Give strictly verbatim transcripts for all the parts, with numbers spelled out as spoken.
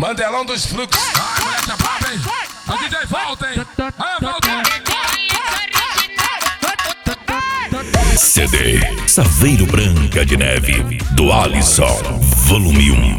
Mandelão dos fluxos. Ah, moleque, é brabo, hein? A D J volta, hein? Ah, volta. C D Saveiro Branca de Neve, do Alisson, volume um.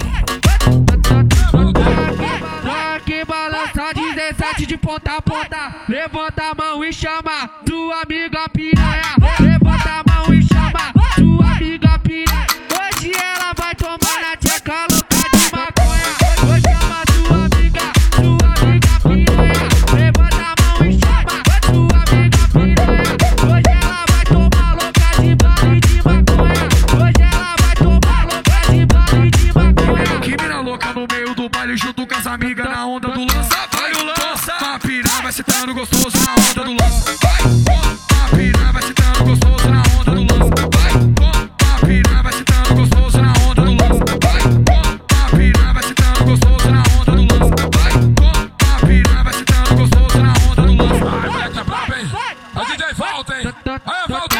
Que balança dezessete de ponta a ponta. Levanta a mão e chama tua amiga piranha. Levanta a mão e chama tua amiga piranha. Hoje ela vai tomar na tcheca louca de maconha. Hoje chama tua amiga, tua amiga piranha. Levanta a mão e chama tua amiga piranha. Hoje ela vai tomar louca de baile de maconha. Hoje ela vai tomar louca de baile de maconha. Que mina louca no meio do baile junto com as amigas na onda do lança. Vai o lança. A piranha vai sentando gostoso na onda do lança. Vai, a piranha vai sentando gostoso na onda do lança. Vai, a piranha vai sentando gostoso na onda do lança. Vai, a piranha vai sentando gostoso na onda do lança. Vai, a piranha vai sentando gostoso na onda do lança. Ai, moleque, é brabo, hein? A D J volta, hein? Ah, volta.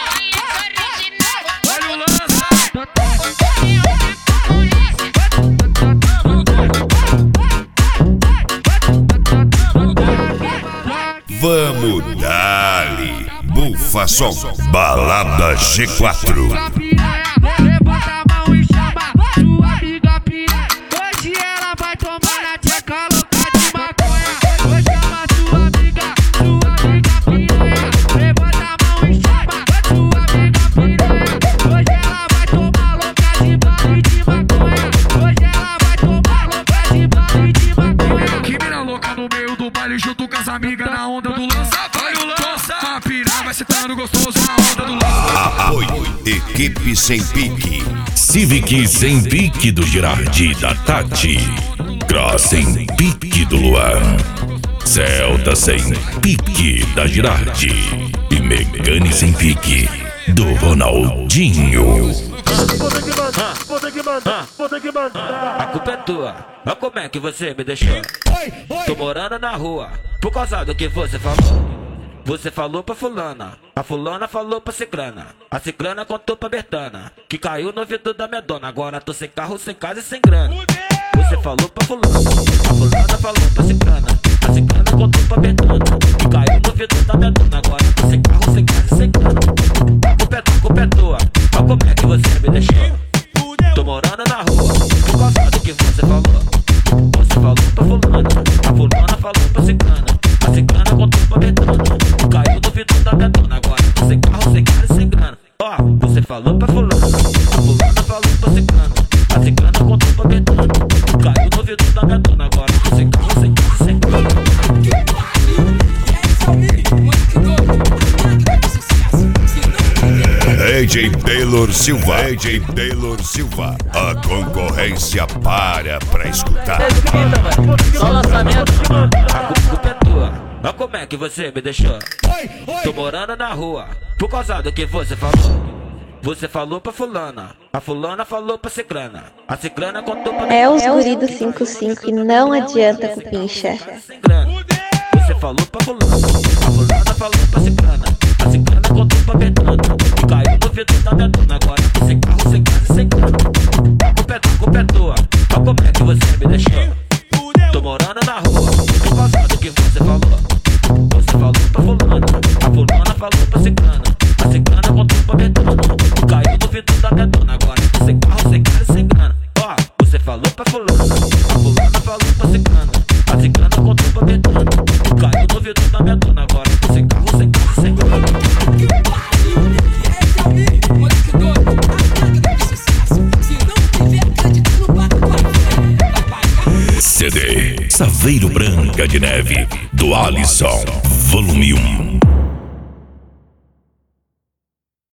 Olha o lança. Vamos dali, bufa som, balada G quatro. Levanta a mão e chama tua amiga piranha. Hoje ela vai tomar na tcheca louca de maconha. Hoje chama tua amiga, tua amiga piranha. Levanta a mão e chama tua amiga piranha. Hoje ela vai tomar louca de baile de maconha. Hoje ela vai tomar louca de baile de maconha. Que mina louca no meio do baile junto com as amigas na onda do lança. Vai o lança. A piranha vai sentando gostoso na onda do lança. Apoio Equipe Sem Pique, Civic Sem Pique do Girardi da Tati, Cross Sem Pique do Luan, Celta Sem Pique da Girardi e Megane Sem Pique do Ronaldinho. A culpa é tua, olha como é que você me deixou. Tô morando na rua, por causa do que você falou. Você falou pra fulana, a fulana falou pra ciclana, a ciclana contou pra Bertana, que caiu no ouvido da minha dona. Agora tô sem carro, sem casa e sem grana. Você falou pra fulana, a fulana falou pra ciclana, a ciclana contou pra Bertana, que caiu no ouvido da minha dona. Agora tô sem carro, sem casa e sem grana. A culpa é tua, a culpa é tua, olha como é que você me deixou. Tô morando na rua, por causa do que você falou. Você falou pra fulana, a fulana falou pra ciclana, a ciclana contou pra Bertana, caiu no ouvido da minha dona. Agora tô sem carro, sem cara e sem grana. Ó, você falou pra fulana, a fulana falou pra ciclana, a ciclana contou pra Bertana, caiu no ouvido da minha dona. Agora tô sem carro, sem cara e sem grana. A J Taylor Silva, A J Taylor Silva, a concorrência para pra escutar. Só lançamento, a culpa é tua, olha como é que você me deixou. Tô morando na rua, por causa do que você falou. Você falou pra fulana, a fulana falou pra ciclana, a ciclana contou pra... É os guri do cinco cinco e não adianta com pincha. Você falou pra fulana, a fulana falou pra ciclana, a ciclana contou pra Bertana, que caiu no ouvido da minha dona. Agora tô sem carro, sem casa e sem grana. A culpa é tua, a culpa é tua, olha como é que você me deixou. Tô morando na rua, por causa do que você falou. Você falou pra fulana, a fulana falou pra ciclana, a ciclana contou pra Bertana, que caiu no ouvido da minha dona. Agora tô sem carro, sem cara e sem grana. Ó, você falou pra fulana, a fulana falou pra ciclana, a ciclana contou pra Bertana, que caiu no ouvido da minha dona. Agora tô sem carro, sem cara e sem grana. C D Saveiro Branca de Neve, do Alisson, volume um.